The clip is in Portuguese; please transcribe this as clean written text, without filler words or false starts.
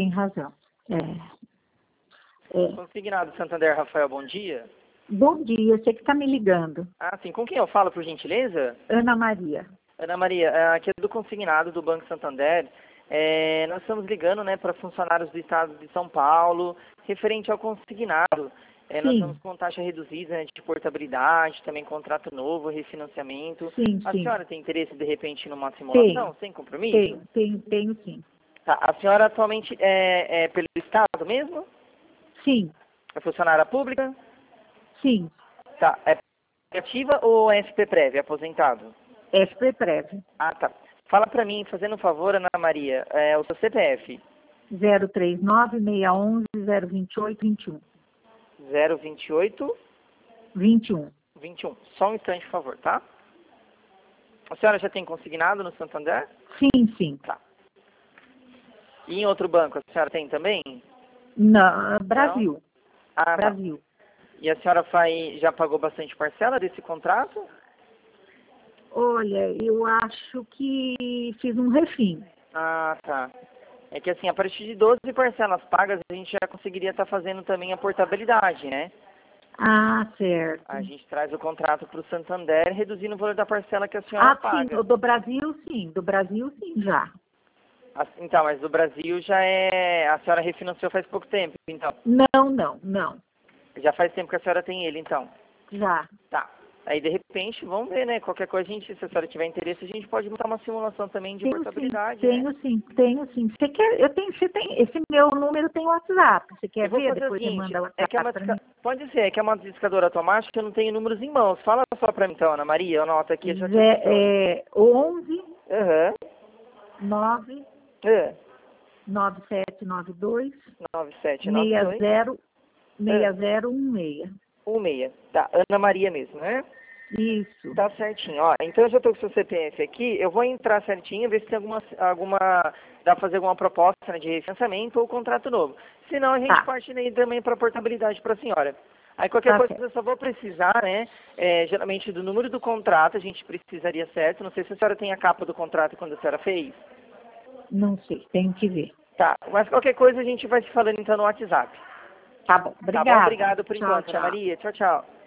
tem razão. Consignado Santander, Rafael, bom dia. Bom dia, você que está me ligando. Ah, sim. Com quem eu falo, por gentileza? Ana Maria. Ana Maria, aqui é do consignado do Banco Santander. Nós estamos ligando, né, para funcionários do estado de São Paulo, referente ao consignado. Nós estamos com taxa reduzida, né, de portabilidade, também contrato novo, refinanciamento. Sim, A sim. senhora tem interesse, de repente, numa simulação, sem compromisso? Tenho sim. Tá. A senhora atualmente é pelo estado mesmo? Sim, É funcionária pública? sim. Tá. É ativa ou é SP-Prev, aposentado? SP-Prev. Ah, tá. Fala pra mim, fazendo um favor, Ana Maria, o seu CPF. 039-611-028-21. 028 21. 21. Só um instante, por favor, tá? A senhora já tem consignado no Santander? Sim. Tá. E em outro banco, a senhora tem também? Não, Brasil. Não? Ah, Brasil. Tá. E a senhora já pagou bastante parcela desse contrato? Olha, eu acho que fiz um refim. Ah, tá. É que assim, a partir de 12 parcelas pagas, a gente já conseguiria estar fazendo também a portabilidade, né? Ah, certo. A gente traz o contrato para o Santander, reduzindo o valor da parcela que a senhora paga. Sim, do Brasil sim. Do Brasil sim, já. Então, mas do Brasil já é... A senhora refinanciou faz pouco tempo, então. Não. Já faz tempo que a senhora tem ele, então. Já. Tá. Aí, de repente, vamos ver, né? Qualquer coisa, se a senhora tiver interesse, a gente pode montar uma simulação também de portabilidade, né? Tenho sim. Você quer, esse meu número tem WhatsApp. Você quer Eu vou ver? fazer o Depois você seguinte, manda o WhatsApp pra mim. pode ser, é que é uma discadora automática, eu não tenho números em mãos. Fala só pra mim, então, Ana Maria, eu anoto aqui, eu já te retorno. 11 Aham. 9 É. 9792 9792 6016. 16. Tá, Ana Maria mesmo, né? Isso. Tá certinho. Ó, então eu já tô com o seu CPF aqui, eu vou entrar certinho, ver se tem dá pra fazer alguma proposta, né, de refinanciamento ou contrato novo. Senão a gente parte daí também pra portabilidade pra senhora. Aí qualquer coisa eu só vou precisar, né, geralmente do número do contrato, a gente precisaria certo. Não sei se a senhora tem a capa do contrato quando a senhora fez. Não sei, tenho que ver. Tá, mas qualquer coisa a gente vai se falando então no WhatsApp. Tá bom, obrigada. Tá bom, obrigado por enquanto, Tchau. Ana Maria. Tchau, tchau.